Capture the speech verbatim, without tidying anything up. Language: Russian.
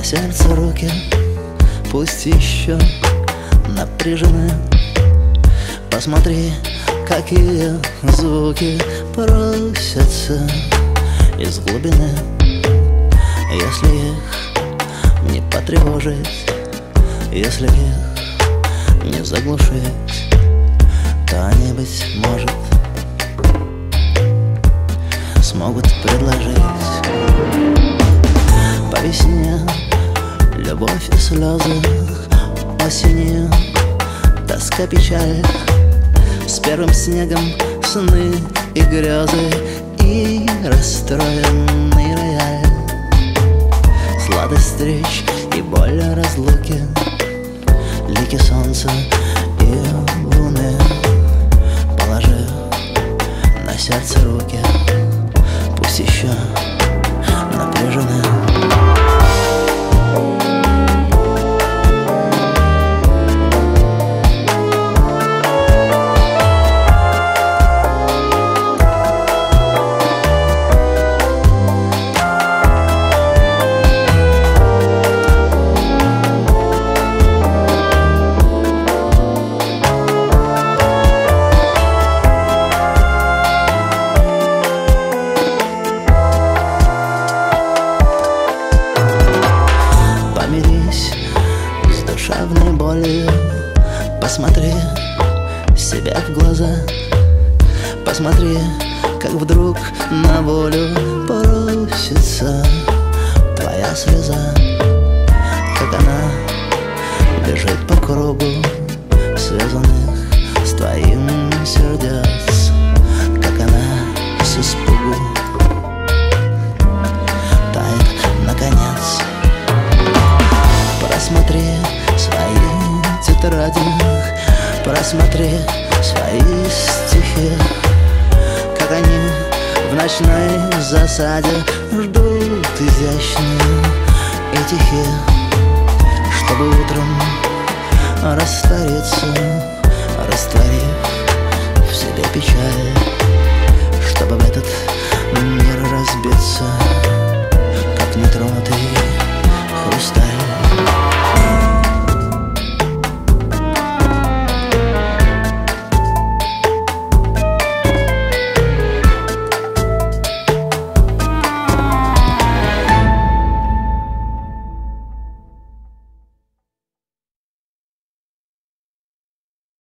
сердце руки, пусть еще напряжены. Посмотри, какие звуки просятся из глубины. Если их не потревожить, если их не заглушить, то они, быть может, смогут предложить по весне любовь и слезы, осенью тоска, печаль, с первым снегом сны и грезы, и расстроенный рояль. Сладость встреч и боль разлуки, лики солнца и луны. Положи на сердце руки, пусть еще напряжены. С душевной болью посмотри себе в глаза. Посмотри, как вдруг на волю просится твоя слеза. Как она бежит по кругу связанных с твоим сердец. Как она с испугу тает наконец. Просмотри свои тетради, просмотри свои стихи, как они в ночной засаде ждут изящные и тихие, чтобы утром раствориться, растворив в себе печаль, чтобы в этот мир разбиться.